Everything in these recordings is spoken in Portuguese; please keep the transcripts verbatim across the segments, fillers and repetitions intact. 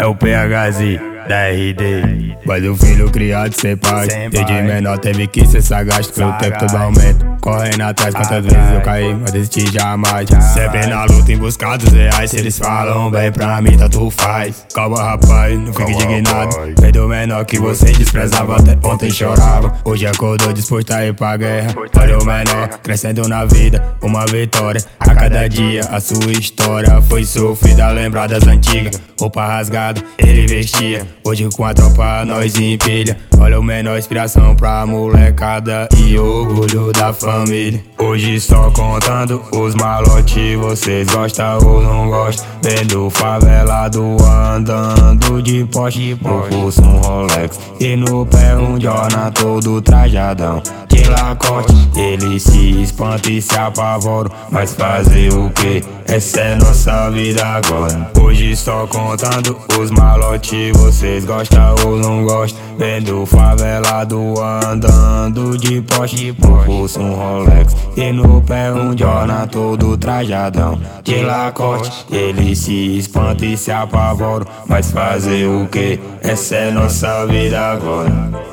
o P H Z da R D. Mas o filho criado sem pai, desde menor teve que ser sagaz, pelo tempo todo aumento. Correndo atrás, quantas vezes eu caí, mas desisti jamais. Sempre na luta em busca dos reais, se eles falam bem pra mim, tanto faz. Calma rapaz, não fique indignado, perdo menor que vocês desprezavam até ontem chorava. Hoje acordou disposto a ir pra guerra. Olha o menor, crescendo na vida, uma vitória a cada dia. A sua história foi sofrida, lembrar das antigas. Roupa rasgada, ele vestia, hoje com a tropa nós empilha. Olha o menor, inspiração pra molecada e orgulho da família. Hoje só contando os malotes, vocês gostam ou não gostam? Vendo favelado andando de Porsche, pro pulso um Rolex e no pé um Jordan todo trajadão de Lacoste. Ele se espanta e se apavora, mas fazer o que? Essa é nossa vida agora. Hoje só contando os malotes, vocês gostam ou não gostam? Vendo favelado andando de Porsche, pro pulso um Rolex e no pé um Jordan todo trajadão de Lacoste. Ele se espanta e se apavora, mas fazer o que? Essa é nossa vida agora.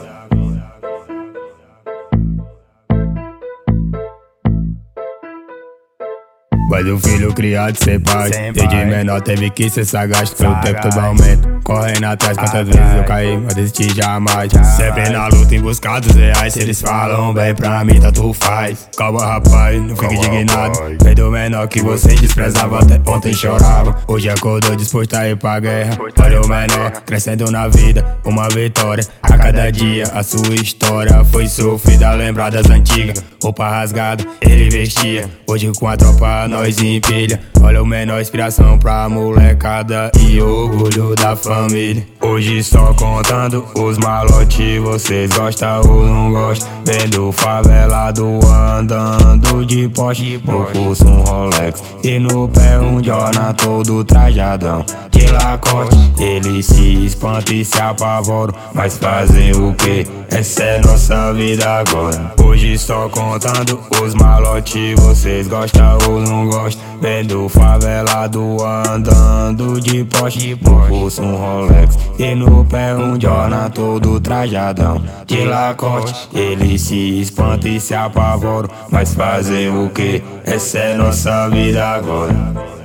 Mas o filho criado sem pai, desde menor teve que ser sagaz, pelo tempo todo aumento. Correndo atrás, quantas vezes eu caí, mas desisti jamais. Sempre na luta em busca dos reais, se eles falam bem pra mim, tanto faz. Calma rapaz, não fique indignado, perdo menor que vocês desprezavam até ontem chorava. Hoje acordou disposto a ir pra guerra. Olha o menor, crescendo na vida, uma vitória a cada dia. A sua história foi sofrida, lembrar das antigas. Roupa rasgada, ele vestia, hoje com a tropa nós empilha. Olha o menor, inspiração pra molecada e orgulho da família. Hoje só contando os malotes, vocês gostam ou não gostam? Vendo favelado andando de Porsche, pro pulso um Rolex e no pé um Jordan todo trajadão de Lacoste. Ele se espanta e se apavora, mas fazer o que? Essa é nossa vida agora. Hoje só contando os malotes, vocês gostam ou não gostam? Vendo favelado andando de Porsche, pro pulso um Rolex e no pé um Jordan todo trajadão de Lacoste. Ele se espanta e se apavora, mas fazer o que? Essa é nossa vida agora.